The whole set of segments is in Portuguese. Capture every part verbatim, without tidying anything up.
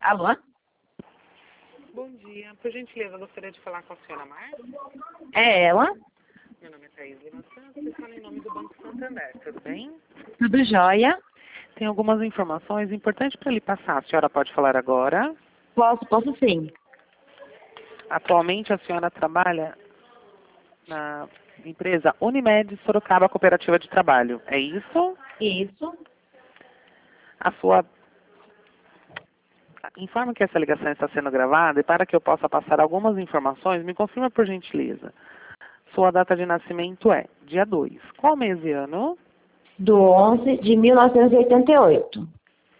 Alô? Bom dia. Por gentileza, eu gostaria de falar com a senhora Marta. É ela? Meu nome é Thaís Lima Santos, eu falo em nome do Banco Santander, tudo bem? Tudo jóia? Tem algumas informações importantes para lhe passar. A senhora pode falar agora? Posso, posso sim. Atualmente a senhora trabalha na empresa Unimed Sorocaba Cooperativa de Trabalho, é isso? Isso. A sua... Informa que essa ligação está sendo gravada e para que eu possa passar algumas informações, me confirma por gentileza. Sua data de nascimento é dia dois. Qual mês e ano? Do onze de mil novecentos e oitenta e oito.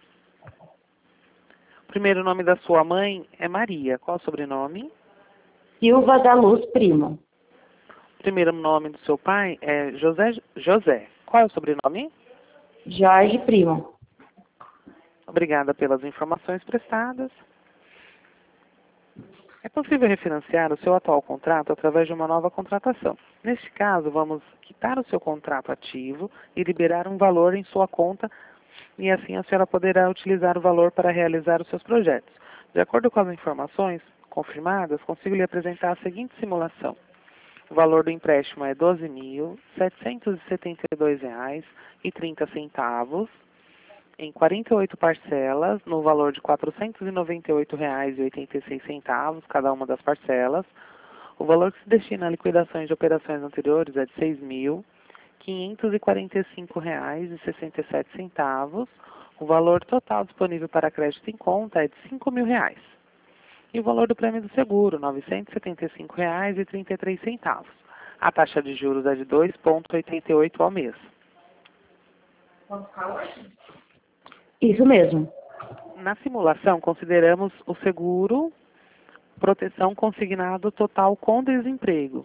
O primeiro nome da sua mãe é Maria. Qual o sobrenome? Silva da Luz Primo. O primeiro nome do seu pai é José. José. Qual é o sobrenome? Jorge Primo. Obrigada pelas informações prestadas. É possível refinanciar o seu atual contrato através de uma nova contratação. Neste caso, vamos quitar o seu contrato ativo e liberar um valor em sua conta e assim a senhora poderá utilizar o valor para realizar os seus projetos. De acordo com as informações confirmadas, consigo lhe apresentar a seguinte simulação. O valor do empréstimo é doze mil setecentos e setenta e dois reais e trinta centavos. Em quarenta e oito parcelas, no valor de quatrocentos e noventa e oito reais e oitenta e seis centavos, cada uma das parcelas. O valor que se destina a liquidações de operações anteriores é de seis mil quinhentos e quarenta e cinco reais e sessenta e sete centavos. O valor total disponível para crédito em conta é de cinco mil reais. E o valor do prêmio do seguro, novecentos e setenta e cinco reais e trinta e três centavos. A taxa de juros é de dois vírgula oitenta e oito ao mês. Isso mesmo. Na simulação, consideramos o seguro proteção consignado total com desemprego.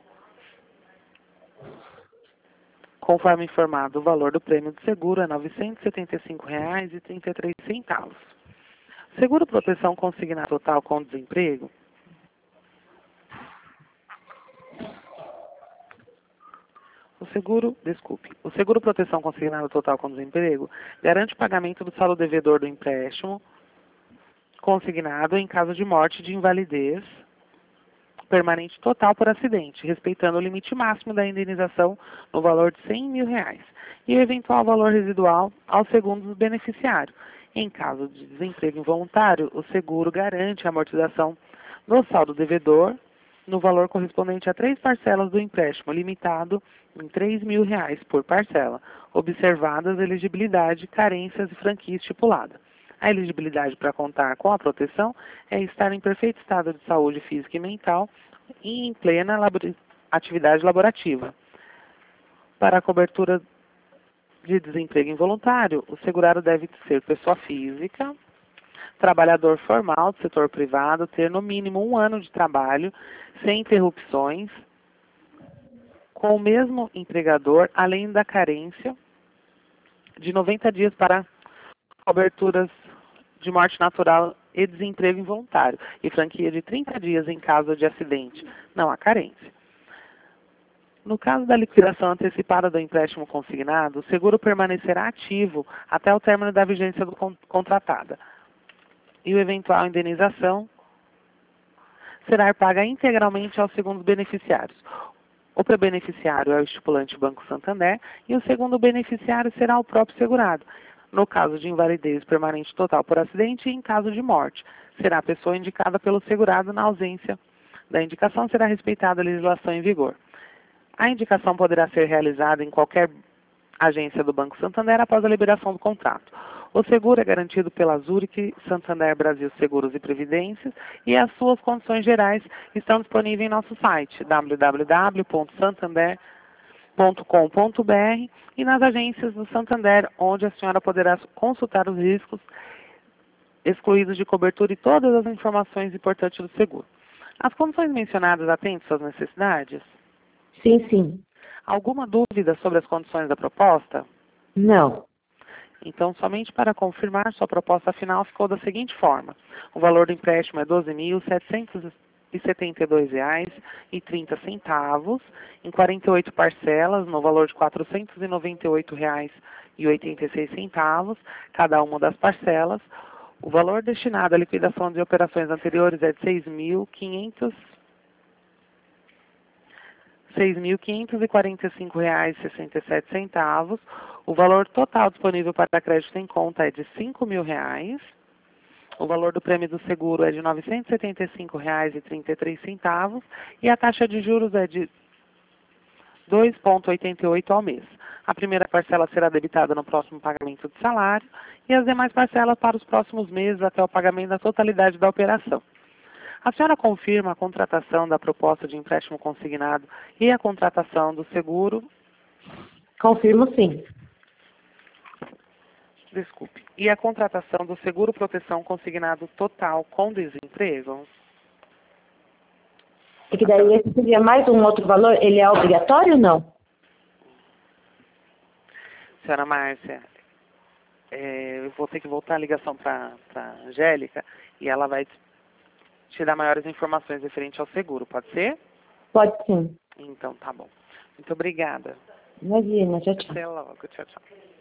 Conforme informado, o valor do prêmio do seguro é novecentos e setenta e cinco reais e trinta e três centavos. Seguro proteção consignado total com desemprego O seguro, desculpe, o seguro proteção consignado total com desemprego garante o pagamento do saldo devedor do empréstimo consignado em caso de morte de invalidez permanente total por acidente, respeitando o limite máximo da indenização no valor de cem mil reais e o eventual valor residual ao segundo beneficiário. Em caso de desemprego involuntário, o seguro garante a amortização do saldo devedor no valor correspondente a três parcelas do empréstimo, limitado em três mil reais por parcela, observadas a elegibilidade, carências e franquia estipulada. A elegibilidade para contar com a proteção é estar em perfeito estado de saúde física e mental e em plena labor- atividade laborativa. Para a cobertura de desemprego involuntário, o segurado deve ser pessoa física, trabalhador formal do setor privado, ter no mínimo um ano de trabalho, sem interrupções, com o mesmo empregador, além da carência de noventa dias para coberturas de morte natural e desemprego involuntário, e franquia de trinta dias em caso de acidente. Não há carência. No caso da liquidação antecipada do empréstimo consignado, o seguro permanecerá ativo até o término da vigência do con- contratada. E o eventual indenização será paga integralmente aos segundos beneficiários. O pré-beneficiário é o estipulante Banco Santander e o segundo beneficiário será o próprio segurado. No caso de invalidez permanente total por acidente e em caso de morte, será a pessoa indicada pelo segurado. Na ausência da indicação, será respeitada a legislação em vigor. A indicação poderá ser realizada em qualquer agência do Banco Santander após a liberação do contrato. O seguro é garantido pela Zurich Santander Brasil Seguros e Previdências e as suas condições gerais estão disponíveis em nosso site w w w ponto santander ponto com ponto b r e nas agências do Santander, onde a senhora poderá consultar os riscos excluídos de cobertura e todas as informações importantes do seguro. As condições mencionadas atendem suas necessidades? Sim, sim. Alguma dúvida sobre as condições da proposta? Não. Então, somente para confirmar, sua proposta final ficou da seguinte forma. O valor do empréstimo é doze mil setecentos e setenta e dois reais e trinta centavos, em quarenta e oito parcelas, no valor de quatrocentos e noventa e oito reais e oitenta e seis centavos, cada uma das parcelas. O valor destinado à liquidação de operações anteriores é de seis mil quinhentos seis mil quinhentos e quarenta e cinco reais e sessenta e sete centavos. O valor total disponível para crédito em conta é de cinco mil reais. O valor do prêmio do seguro é de novecentos e setenta e cinco reais e trinta e três centavos e a taxa de juros é de dois vírgula oitenta e oito ao mês. A primeira parcela será debitada no próximo pagamento de salário e as demais parcelas para os próximos meses até o pagamento da totalidade da operação. A senhora confirma a contratação da proposta de empréstimo consignado e a contratação do seguro? Confirmo sim. Desculpe. E a contratação do seguro proteção consignado total com desemprego? É que daí esse seria mais um outro valor? Ele é obrigatório ou não? Senhora Márcia, é, eu vou ter que voltar a ligação para a Angélica e ela vai te dar maiores informações referente ao seguro, pode ser? Pode sim. Então, tá bom. Muito obrigada. Imagina, tchau, tchau. Até logo. Tchau, tchau.